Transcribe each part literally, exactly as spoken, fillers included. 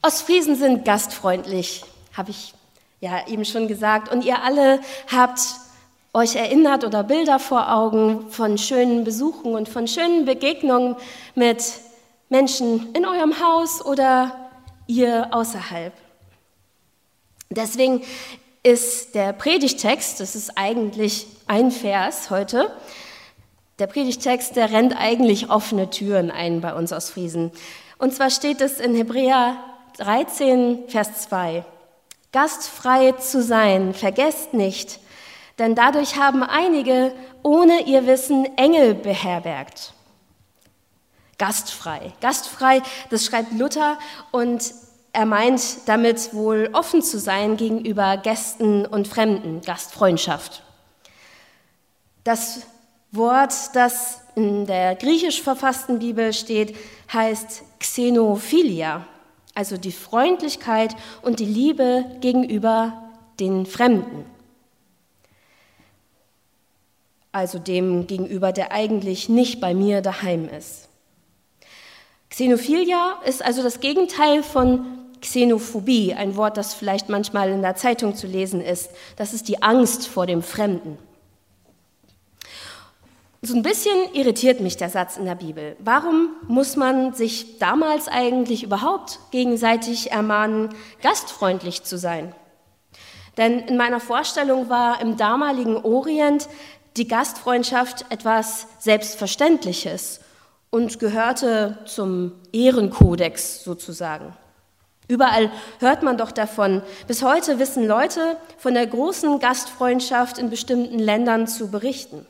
Ostfriesen sind gastfreundlich, habe ich ja eben schon gesagt. Und ihr alle habt euch erinnert oder Bilder vor Augen von schönen Besuchen und von schönen Begegnungen mit Menschen in eurem Haus oder ihr außerhalb. Deswegen ist der Predigtext, das ist eigentlich ein Vers heute, der Predigtext, der rennt eigentlich offene Türen ein bei uns Ostfriesen. Und zwar steht es in Hebräer dreizehn, Vers zwei. Gastfrei zu sein, vergesst nicht, denn dadurch haben einige ohne ihr Wissen Engel beherbergt. Gastfrei, gastfrei, das schreibt Luther und er meint damit wohl offen zu sein gegenüber Gästen und Fremden, Gastfreundschaft. Das Wort, das in der griechisch verfassten Bibel steht, heißt Xenophilia, also die Freundlichkeit und die Liebe gegenüber den Fremden. Also dem gegenüber, der eigentlich nicht bei mir daheim ist. Xenophilia ist also das Gegenteil von Xenophobie, ein Wort, das vielleicht manchmal in der Zeitung zu lesen ist. Das ist die Angst vor dem Fremden. So ein bisschen irritiert mich der Satz in der Bibel. Warum muss man sich damals eigentlich überhaupt gegenseitig ermahnen, gastfreundlich zu sein? Denn in meiner Vorstellung war im damaligen Orient die Gastfreundschaft etwas Selbstverständliches und gehörte zum Ehrenkodex sozusagen. Überall hört man doch davon. Bis heute wissen Leute von der großen Gastfreundschaft in bestimmten Ländern zu berichten.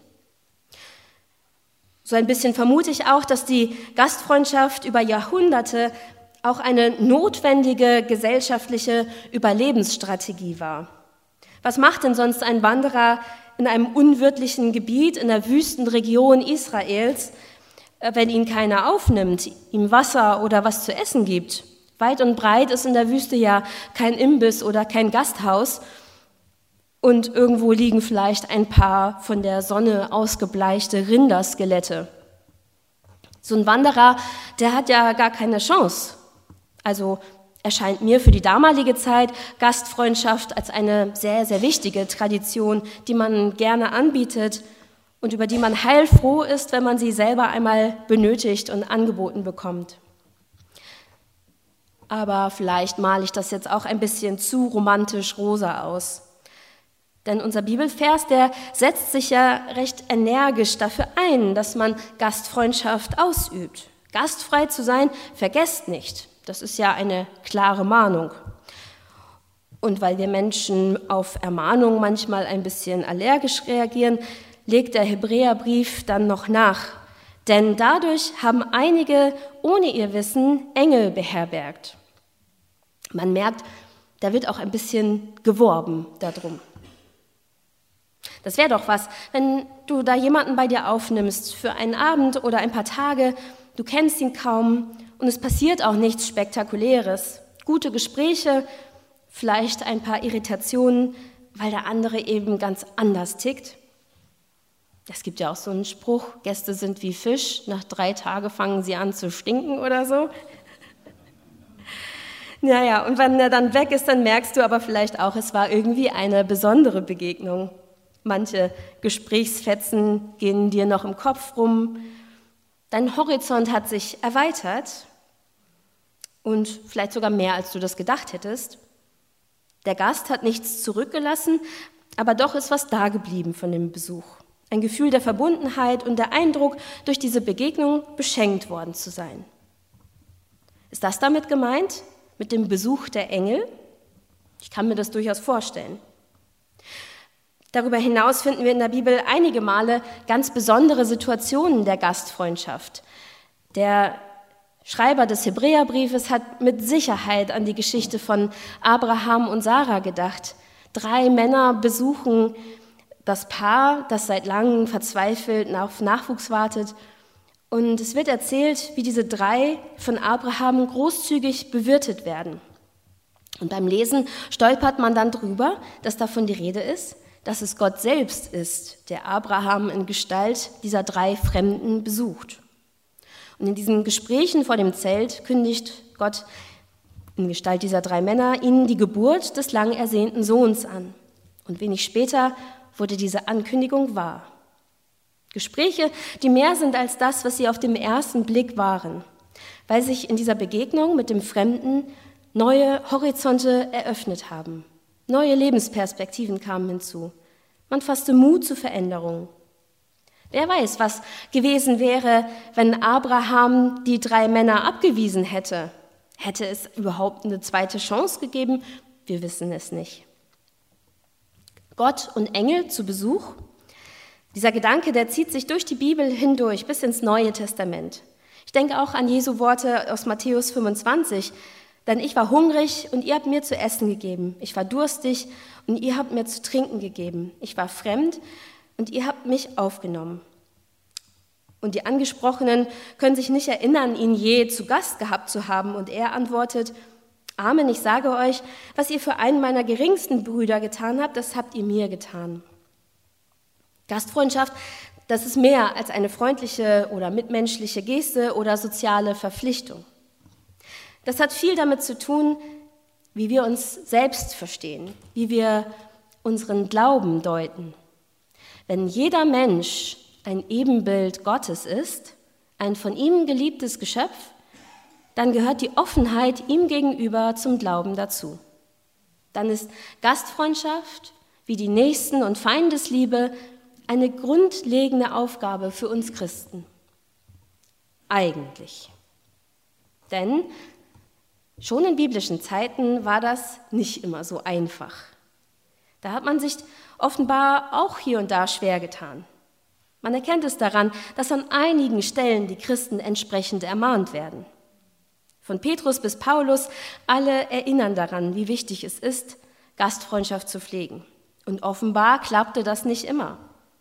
So ein bisschen vermute ich auch, dass die Gastfreundschaft über Jahrhunderte auch eine notwendige gesellschaftliche Überlebensstrategie war. Was macht denn sonst ein Wanderer in einem unwirtlichen Gebiet in der Wüstenregion Israels, wenn ihn keiner aufnimmt, ihm Wasser oder was zu essen gibt? Weit und breit ist in der Wüste ja kein Imbiss oder kein Gasthaus und irgendwo liegen vielleicht ein paar von der Sonne ausgebleichte Rinderskelette. So ein Wanderer, der hat ja gar keine Chance. Also erscheint mir für die damalige Zeit Gastfreundschaft als eine sehr, sehr wichtige Tradition, die man gerne anbietet und über die man heilfroh ist, wenn man sie selber einmal benötigt und angeboten bekommt. Aber vielleicht male ich das jetzt auch ein bisschen zu romantisch rosa aus. Denn unser Bibelvers, der setzt sich ja recht energisch dafür ein, dass man Gastfreundschaft ausübt. Gastfrei zu sein, vergesst nicht. Das ist ja eine klare Mahnung. Und weil wir Menschen auf Ermahnung manchmal ein bisschen allergisch reagieren, legt der Hebräerbrief dann noch nach. Denn dadurch haben einige ohne ihr Wissen Engel beherbergt. Man merkt, da wird auch ein bisschen geworben darum. Das wäre doch was, wenn du da jemanden bei dir aufnimmst für einen Abend oder ein paar Tage, du kennst ihn kaum und es passiert auch nichts Spektakuläres. Gute Gespräche, vielleicht ein paar Irritationen, weil der andere eben ganz anders tickt. Es gibt ja auch so einen Spruch, Gäste sind wie Fisch, nach drei Tagen fangen sie an zu stinken oder so. Naja, und wenn er dann weg ist, dann merkst du aber vielleicht auch, es war irgendwie eine besondere Begegnung. Manche Gesprächsfetzen gehen dir noch im Kopf rum. Dein Horizont hat sich erweitert und vielleicht sogar mehr, als du das gedacht hättest. Der Gast hat nichts zurückgelassen, aber doch ist was dageblieben von dem Besuch. Ein Gefühl der Verbundenheit und der Eindruck, durch diese Begegnung beschenkt worden zu sein. Ist das damit gemeint, mit dem Besuch der Engel? Ich kann mir das durchaus vorstellen. Darüber hinaus finden wir in der Bibel einige Male ganz besondere Situationen der Gastfreundschaft. Der Schreiber des Hebräerbriefes hat mit Sicherheit an die Geschichte von Abraham und Sarah gedacht. Drei Männer besuchen das Paar, das seit langem verzweifelt auf Nachwuchs wartet. Und es wird erzählt, wie diese drei von Abraham großzügig bewirtet werden. Und beim Lesen stolpert man dann drüber, dass davon die Rede ist, dass es Gott selbst ist, der Abraham in Gestalt dieser drei Fremden besucht. Und in diesen Gesprächen vor dem Zelt kündigt Gott in Gestalt dieser drei Männer, ihnen die Geburt des lang ersehnten Sohns an. Und wenig später wurde diese Ankündigung wahr. Gespräche, die mehr sind als das, was sie auf den ersten Blick waren, weil sich in dieser Begegnung mit dem Fremden neue Horizonte eröffnet haben. Neue Lebensperspektiven kamen hinzu. Man fasste Mut zu Veränderungen. Wer weiß, was gewesen wäre, wenn Abraham die drei Männer abgewiesen hätte. Hätte es überhaupt eine zweite Chance gegeben? Wir wissen es nicht. Gott und Engel zu Besuch? Dieser Gedanke, der zieht sich durch die Bibel hindurch bis ins Neue Testament. Ich denke auch an Jesu Worte aus Matthäus fünfundzwanzig. Denn ich war hungrig und ihr habt mir zu essen gegeben. Ich war durstig und ihr habt mir zu trinken gegeben. Ich war fremd und ihr habt mich aufgenommen. Und die Angesprochenen können sich nicht erinnern, ihn je zu Gast gehabt zu haben. Und er antwortet, Amen, ich sage euch, was ihr für einen meiner geringsten Brüder getan habt, das habt ihr mir getan. Gastfreundschaft, das ist mehr als eine freundliche oder mitmenschliche Geste oder soziale Verpflichtung. Das hat viel damit zu tun, wie wir uns selbst verstehen, wie wir unseren Glauben deuten. Wenn jeder Mensch ein Ebenbild Gottes ist, ein von ihm geliebtes Geschöpf, dann gehört die Offenheit ihm gegenüber zum Glauben dazu. Dann ist Gastfreundschaft wie die Nächsten- und Feindesliebe eine grundlegende Aufgabe für uns Christen. Eigentlich. Denn schon in biblischen Zeiten war das nicht immer so einfach. Da hat man sich offenbar auch hier und da schwer getan. Man erkennt es daran, dass an einigen Stellen die Christen entsprechend ermahnt werden. Von Petrus bis Paulus, alle erinnern daran, wie wichtig es ist, Gastfreundschaft zu pflegen. Und offenbar klappte das nicht immer.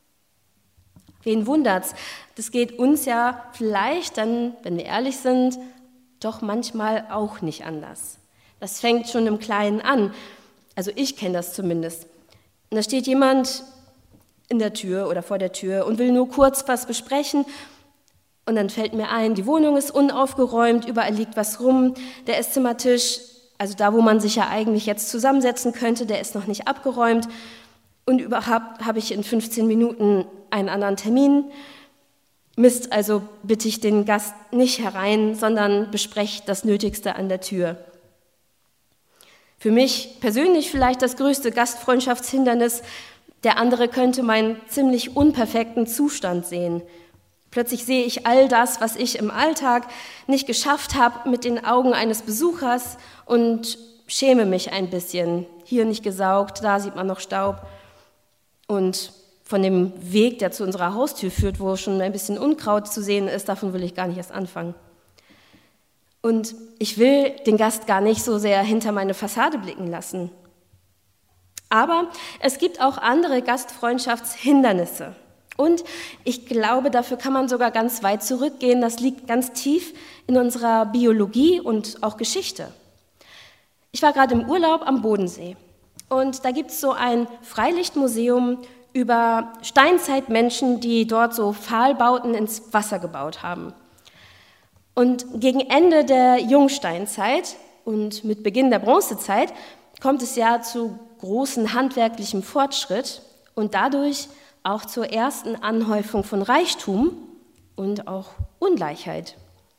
Wen wundert's? Das geht uns ja vielleicht dann, wenn wir ehrlich sind, doch manchmal auch nicht anders. Das fängt schon im Kleinen an. Also ich kenne das zumindest. Und da steht jemand in der Tür oder vor der Tür und will nur kurz was besprechen. Und dann fällt mir ein, die Wohnung ist unaufgeräumt, überall liegt was rum. Der Esszimmertisch, also da, wo man sich ja eigentlich jetzt zusammensetzen könnte, der ist noch nicht abgeräumt. Und überhaupt habe ich in fünfzehn Minuten einen anderen Termin. Mist, also bitte ich den Gast nicht herein, sondern besprecht das Nötigste an der Tür. Für mich persönlich vielleicht das größte Gastfreundschaftshindernis. Der andere könnte meinen ziemlich unperfekten Zustand sehen. Plötzlich sehe ich all das, was ich im Alltag nicht geschafft habe, mit den Augen eines Besuchers und schäme mich ein bisschen. Hier nicht gesaugt, da sieht man noch Staub. Und von dem Weg, der zu unserer Haustür führt, wo schon ein bisschen Unkraut zu sehen ist, davon will ich gar nicht erst anfangen. Und ich will den Gast gar nicht so sehr hinter meine Fassade blicken lassen. Aber es gibt auch andere Gastfreundschaftshindernisse. Und ich glaube, dafür kann man sogar ganz weit zurückgehen. Das liegt ganz tief in unserer Biologie und auch Geschichte. Ich war gerade im Urlaub am Bodensee. Und da gibt es so ein Freilichtmuseum über Steinzeitmenschen, die dort so Pfahlbauten ins Wasser gebaut haben. Und gegen Ende der Jungsteinzeit und mit Beginn der Bronzezeit kommt es ja zu großem handwerklichem Fortschritt und dadurch auch zur ersten Anhäufung von Reichtum und auch Ungleichheit.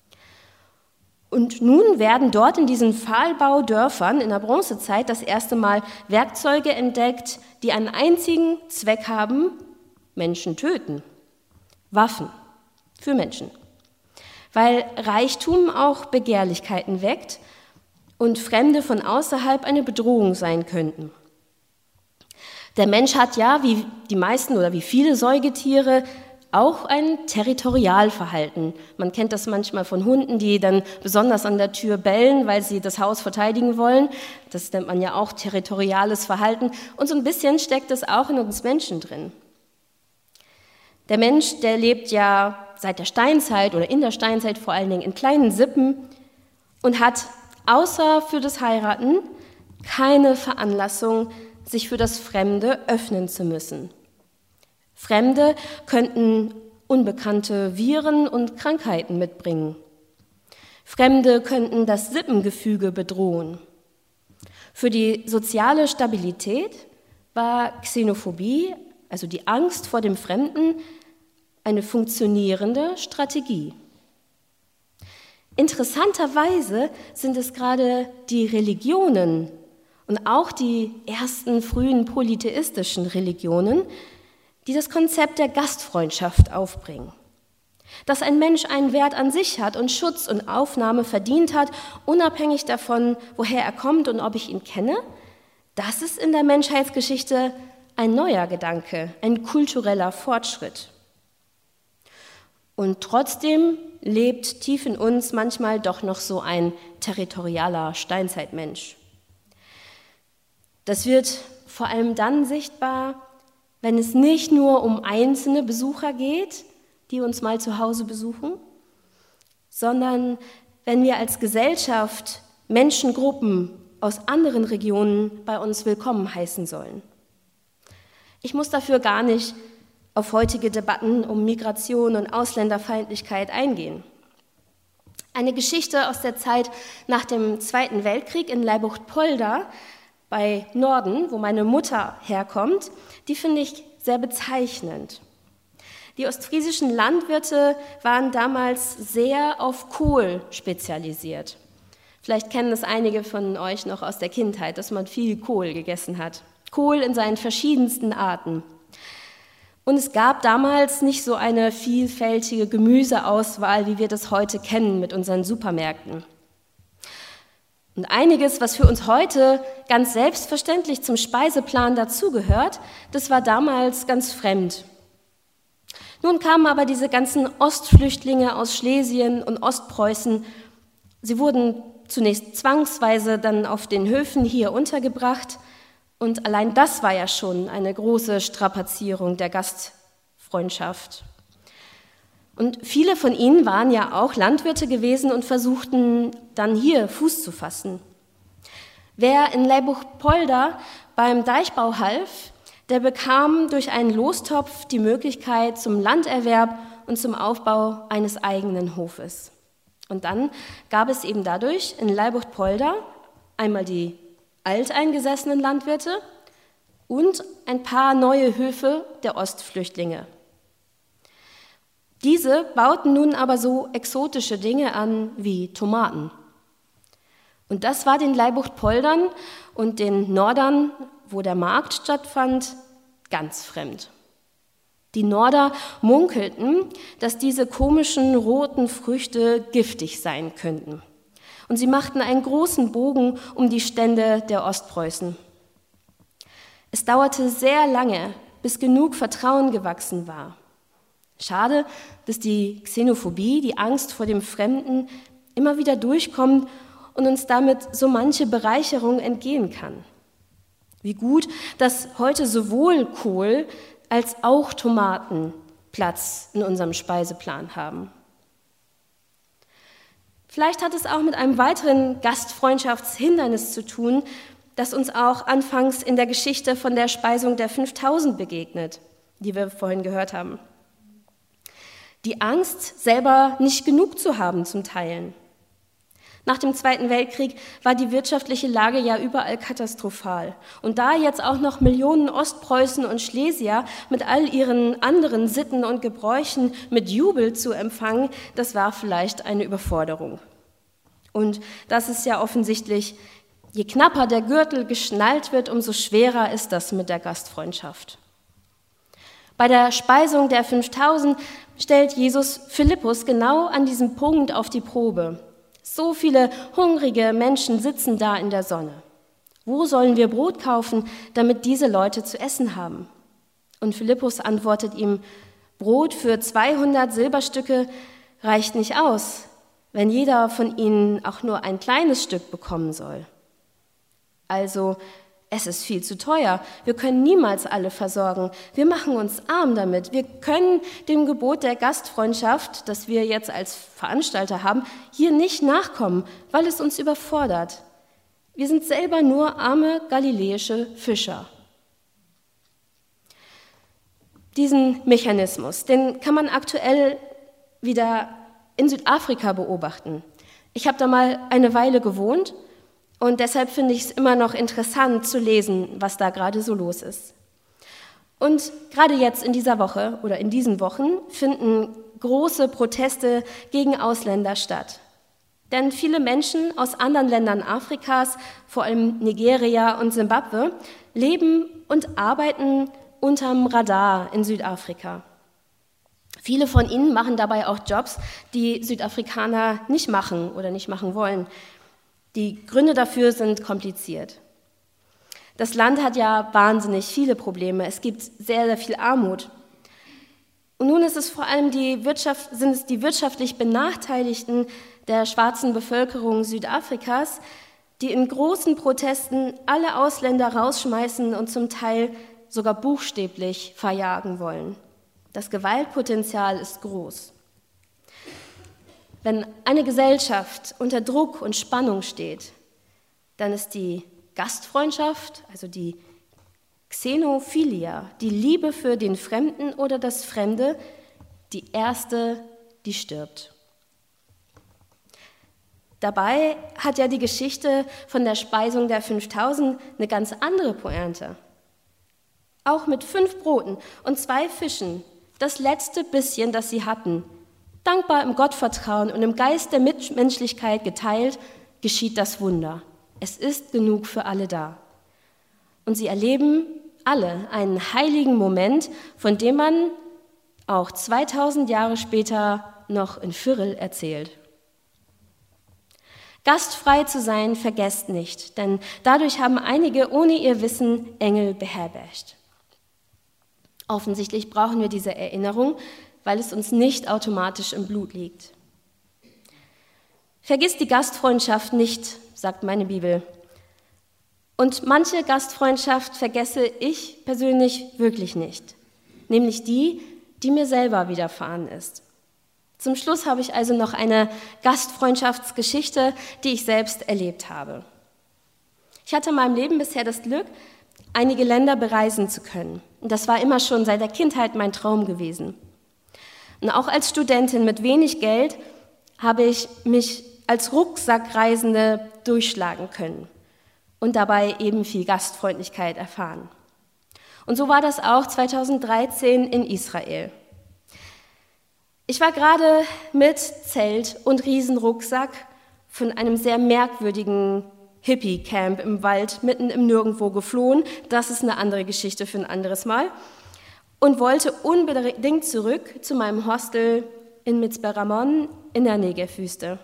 Und nun werden dort in diesen Pfahlbaudörfern in der Bronzezeit das erste Mal Werkzeuge entdeckt, die einen einzigen Zweck haben: Menschen töten. Waffen für Menschen. Weil Reichtum auch Begehrlichkeiten weckt und Fremde von außerhalb eine Bedrohung sein könnten. Der Mensch hat ja, wie die meisten oder wie viele Säugetiere, auch ein Territorialverhalten. Man kennt das manchmal von Hunden, die dann besonders an der Tür bellen, weil sie das Haus verteidigen wollen. Das nennt man ja auch territoriales Verhalten. Und so ein bisschen steckt es auch in uns Menschen drin. Der Mensch, der lebt ja seit der Steinzeit oder in der Steinzeit vor allen Dingen in kleinen Sippen und hat außer für das Heiraten keine Veranlassung, sich für das Fremde öffnen zu müssen. Fremde könnten unbekannte Viren und Krankheiten mitbringen. Fremde könnten das Sippengefüge bedrohen. Für die soziale Stabilität war Xenophobie, also die Angst vor dem Fremden, eine funktionierende Strategie. Interessanterweise sind es gerade die Religionen und auch die ersten frühen polytheistischen Religionen, die das Konzept der Gastfreundschaft aufbringen. Dass ein Mensch einen Wert an sich hat und Schutz und Aufnahme verdient hat, unabhängig davon, woher er kommt und ob ich ihn kenne, das ist in der Menschheitsgeschichte ein neuer Gedanke, ein kultureller Fortschritt. Und trotzdem lebt tief in uns manchmal doch noch so ein territorialer Steinzeitmensch. Das wird vor allem dann sichtbar, wenn es nicht nur um einzelne Besucher geht, die uns mal zu Hause besuchen, sondern wenn wir als Gesellschaft Menschengruppen aus anderen Regionen bei uns willkommen heißen sollen. Ich muss dafür gar nicht auf heutige Debatten um Migration und Ausländerfeindlichkeit eingehen. Eine Geschichte aus der Zeit nach dem Zweiten Weltkrieg in Leibucht-Polder bei Norden, wo meine Mutter herkommt, die finde ich sehr bezeichnend. Die ostfriesischen Landwirte waren damals sehr auf Kohl spezialisiert. Vielleicht kennen das einige von euch noch aus der Kindheit, dass man viel Kohl gegessen hat. Kohl in seinen verschiedensten Arten. Und es gab damals nicht so eine vielfältige Gemüseauswahl, wie wir das heute kennen mit unseren Supermärkten. Und einiges, was für uns heute ganz selbstverständlich zum Speiseplan dazugehört, das war damals ganz fremd. Nun kamen aber diese ganzen Ostflüchtlinge aus Schlesien und Ostpreußen. Sie wurden zunächst zwangsweise dann auf den Höfen hier untergebracht. Und allein das war ja schon eine große Strapazierung der Gastfreundschaft. Und viele von ihnen waren ja auch Landwirte gewesen und versuchten dann hier Fuß zu fassen. Wer in Leibucht-Polder beim Deichbau half, der bekam durch einen Lostopf die Möglichkeit zum Landerwerb und zum Aufbau eines eigenen Hofes. Und dann gab es eben dadurch in Leibucht-Polder einmal die alteingesessenen Landwirte und ein paar neue Höfe der Ostflüchtlinge. Diese bauten nun aber so exotische Dinge an wie Tomaten. Und das war den Leibucht-Poldern und den Nordern, wo der Markt stattfand, ganz fremd. Die Norder munkelten, dass diese komischen roten Früchte giftig sein könnten. Und sie machten einen großen Bogen um die Stände der Ostpreußen. Es dauerte sehr lange, bis genug Vertrauen gewachsen war. Schade, dass die Xenophobie, die Angst vor dem Fremden, immer wieder durchkommt und uns damit so manche Bereicherung entgehen kann. Wie gut, dass heute sowohl Kohl als auch Tomaten Platz in unserem Speiseplan haben. Vielleicht hat es auch mit einem weiteren Gastfreundschaftshindernis zu tun, das uns auch anfangs in der Geschichte von der Speisung der fünftausend begegnet, die wir vorhin gehört haben. Die Angst, selber nicht genug zu haben zum Teilen. Nach dem Zweiten Weltkrieg war die wirtschaftliche Lage ja überall katastrophal. Und da jetzt auch noch Millionen Ostpreußen und Schlesier mit all ihren anderen Sitten und Gebräuchen mit Jubel zu empfangen, das war vielleicht eine Überforderung. Und das ist ja offensichtlich, je knapper der Gürtel geschnallt wird, umso schwerer ist das mit der Gastfreundschaft. Bei der Speisung der fünftausend stellt Jesus Philippus genau an diesem Punkt auf die Probe. So viele hungrige Menschen sitzen da in der Sonne. Wo sollen wir Brot kaufen, damit diese Leute zu essen haben? Und Philippus antwortet ihm, Brot für zweihundert Silberstücke reicht nicht aus, wenn jeder von ihnen auch nur ein kleines Stück bekommen soll. Also, es ist viel zu teuer. Wir können niemals alle versorgen. Wir machen uns arm damit. Wir können dem Gebot der Gastfreundschaft, das wir jetzt als Veranstalter haben, hier nicht nachkommen, weil es uns überfordert. Wir sind selber nur arme galiläische Fischer. Diesen Mechanismus, den kann man aktuell wieder in Südafrika beobachten. Ich habe da mal eine Weile gewohnt und deshalb finde ich es immer noch interessant zu lesen, was da gerade so los ist. Und gerade jetzt in dieser Woche oder in diesen Wochen finden große Proteste gegen Ausländer statt. Denn viele Menschen aus anderen Ländern Afrikas, vor allem Nigeria und Simbabwe, leben und arbeiten unterm Radar in Südafrika. Viele von ihnen machen dabei auch Jobs, die Südafrikaner nicht machen oder nicht machen wollen. Die Gründe dafür sind kompliziert. Das Land hat ja wahnsinnig viele Probleme. Es gibt sehr, sehr viel Armut. Und nun ist es vor allem die Wirtschaft, sind es die wirtschaftlich Benachteiligten der schwarzen Bevölkerung Südafrikas, die in großen Protesten alle Ausländer rausschmeißen und zum Teil sogar buchstäblich verjagen wollen. Das Gewaltpotenzial ist groß. Wenn eine Gesellschaft unter Druck und Spannung steht, dann ist die Gastfreundschaft, also die Xenophilia, die Liebe für den Fremden oder das Fremde, die erste, die stirbt. Dabei hat ja die Geschichte von der Speisung der fünftausend eine ganz andere Pointe. Auch mit fünf Broten und zwei Fischen, das letzte bisschen, das sie hatten, dankbar im Gottvertrauen und im Geist der Mitmenschlichkeit geteilt, geschieht das Wunder. Es ist genug für alle da. Und sie erleben alle einen heiligen Moment, von dem man auch zweitausend Jahre später noch in Firl erzählt. Gastfrei zu sein, vergesst nicht, denn dadurch haben einige ohne ihr Wissen Engel beherbergt. Offensichtlich brauchen wir diese Erinnerung, weil es uns nicht automatisch im Blut liegt. Vergiss die Gastfreundschaft nicht, sagt meine Bibel. Und manche Gastfreundschaft vergesse ich persönlich wirklich nicht, nämlich die, die mir selber widerfahren ist. Zum Schluss habe ich also noch eine Gastfreundschaftsgeschichte, die ich selbst erlebt habe. Ich hatte in meinem Leben bisher das Glück, einige Länder bereisen zu können. Und das war immer schon seit der Kindheit mein Traum gewesen. Und auch als Studentin mit wenig Geld habe ich mich als Rucksackreisende durchschlagen können und dabei eben viel Gastfreundlichkeit erfahren. Und so war das auch zweitausenddreizehn in Israel. Ich war gerade mit Zelt und Riesenrucksack von einem sehr merkwürdigen Hippie-Camp im Wald mitten im Nirgendwo geflohen. Das ist eine andere Geschichte für ein anderes Mal. Und wollte unbedingt zurück zu meinem Hostel in Mitzpe Ramon in der Negev-Wüste.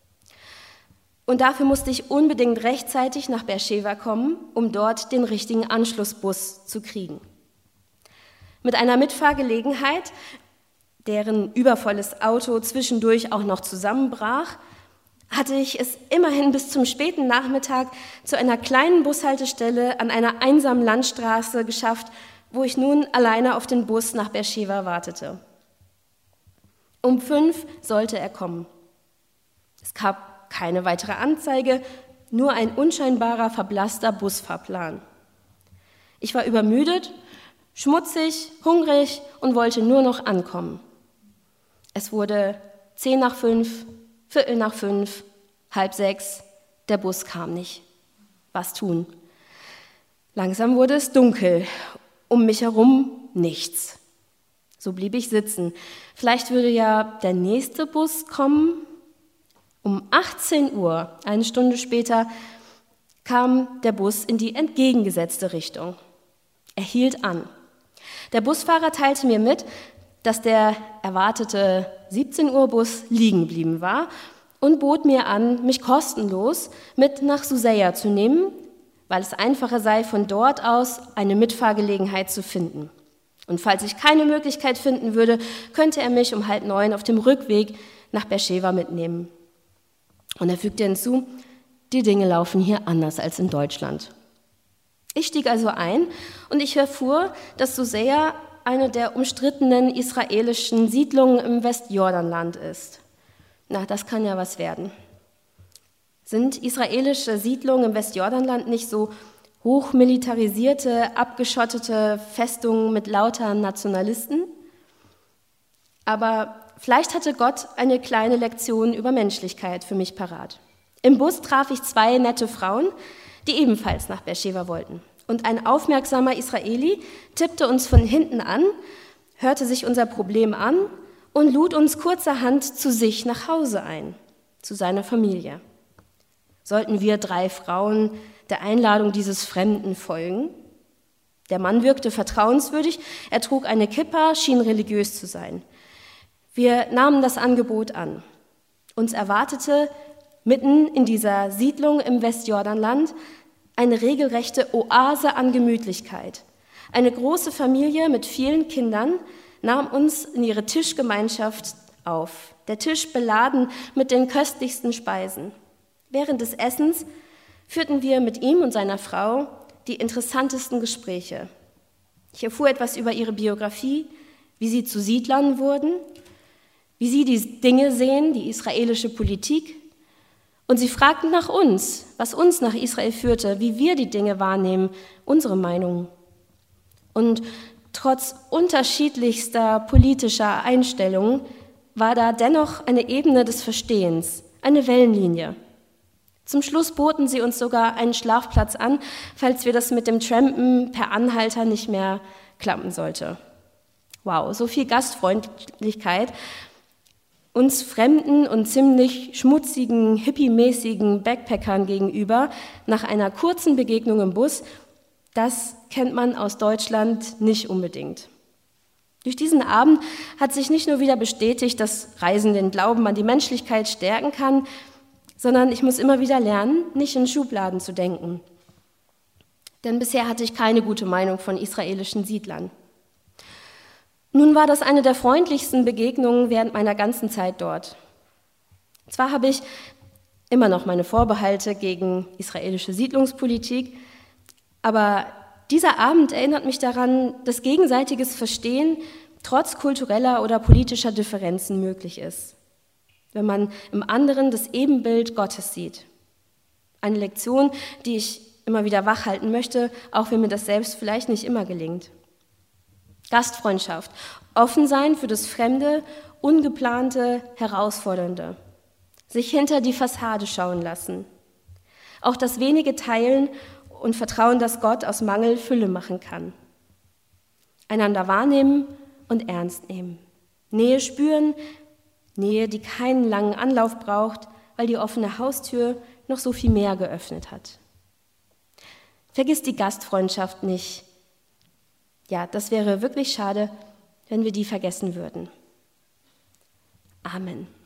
Und dafür musste ich unbedingt rechtzeitig nach Beersheva kommen, um dort den richtigen Anschlussbus zu kriegen. Mit einer Mitfahrgelegenheit, deren übervolles Auto zwischendurch auch noch zusammenbrach, hatte ich es immerhin bis zum späten Nachmittag zu einer kleinen Bushaltestelle an einer einsamen Landstraße geschafft, wo ich nun alleine auf den Bus nach Beersheva wartete. Um fünf sollte er kommen. Es gab keine weitere Anzeige, nur ein unscheinbarer, verblasster Busfahrplan. Ich war übermüdet, schmutzig, hungrig und wollte nur noch ankommen. Es wurde zehn nach fünf, Viertel nach fünf, halb sechs, der Bus kam nicht. Was tun? Langsam wurde es dunkel, um mich herum nichts. So blieb ich sitzen. Vielleicht würde ja der nächste Bus kommen. Um achtzehn Uhr, eine Stunde später, kam der Bus in die entgegengesetzte Richtung. Er hielt an. Der Busfahrer teilte mir mit, dass der erwartete siebzehn Uhr Bus liegen geblieben war und bot mir an, mich kostenlos mit nach Suseja zu nehmen, weil es einfacher sei, von dort aus eine Mitfahrgelegenheit zu finden. Und falls ich keine Möglichkeit finden würde, könnte er mich um halb neun auf dem Rückweg nach Beersheva mitnehmen. Und er fügte hinzu, die Dinge laufen hier anders als in Deutschland. Ich stieg also ein und ich erfuhr, dass Suseja eine der umstrittenen israelischen Siedlungen im Westjordanland ist. Na, das kann ja was werden. Sind israelische Siedlungen im Westjordanland nicht so hochmilitarisierte, abgeschottete Festungen mit lauter Nationalisten? Aber vielleicht hatte Gott eine kleine Lektion über Menschlichkeit für mich parat. Im Bus traf ich zwei nette Frauen, die ebenfalls nach Beersheba wollten. Und ein aufmerksamer Israeli tippte uns von hinten an, hörte sich unser Problem an und lud uns kurzerhand zu sich nach Hause ein, zu seiner Familie. Sollten wir drei Frauen der Einladung dieses Fremden folgen? Der Mann wirkte vertrauenswürdig, er trug eine Kippa, schien religiös zu sein. Wir nahmen das Angebot an. Uns erwartete mitten in dieser Siedlung im Westjordanland eine regelrechte Oase an Gemütlichkeit. Eine große Familie mit vielen Kindern nahm uns in ihre Tischgemeinschaft auf. Der Tisch beladen mit den köstlichsten Speisen. Während des Essens führten wir mit ihm und seiner Frau die interessantesten Gespräche. Ich erfuhr etwas über ihre Biografie, wie sie zu Siedlern wurden, wie sie die Dinge sehen, die israelische Politik. Und sie fragten nach uns, was uns nach Israel führte, wie wir die Dinge wahrnehmen, unsere Meinung. Und trotz unterschiedlichster politischer Einstellungen war da dennoch eine Ebene des Verstehens, eine Wellenlinie. Zum Schluss boten sie uns sogar einen Schlafplatz an, falls wir das mit dem Trampen per Anhalter nicht mehr klappen sollte. Wow, so viel Gastfreundlichkeit. Uns fremden und ziemlich schmutzigen, hippiemäßigen Backpackern gegenüber nach einer kurzen Begegnung im Bus, das kennt man aus Deutschland nicht unbedingt. Durch diesen Abend hat sich nicht nur wieder bestätigt, dass Reisen den Glauben an die Menschlichkeit stärken kann, sondern ich muss immer wieder lernen, nicht in Schubladen zu denken. Denn bisher hatte ich keine gute Meinung von israelischen Siedlern. Nun war das eine der freundlichsten Begegnungen während meiner ganzen Zeit dort. Zwar habe ich immer noch meine Vorbehalte gegen israelische Siedlungspolitik, aber dieser Abend erinnert mich daran, dass gegenseitiges Verstehen trotz kultureller oder politischer Differenzen möglich ist, wenn man im anderen das Ebenbild Gottes sieht. Eine Lektion, die ich immer wieder wachhalten möchte, auch wenn mir das selbst vielleicht nicht immer gelingt. Gastfreundschaft, offen sein für das Fremde, Ungeplante, Herausfordernde, sich hinter die Fassade schauen lassen, auch das Wenige teilen und vertrauen, dass Gott aus Mangel Fülle machen kann. Einander wahrnehmen und ernst nehmen. Nähe spüren, Nähe, die keinen langen Anlauf braucht, weil die offene Haustür noch so viel mehr geöffnet hat. Vergiss die Gastfreundschaft nicht. Ja, das wäre wirklich schade, wenn wir die vergessen würden. Amen.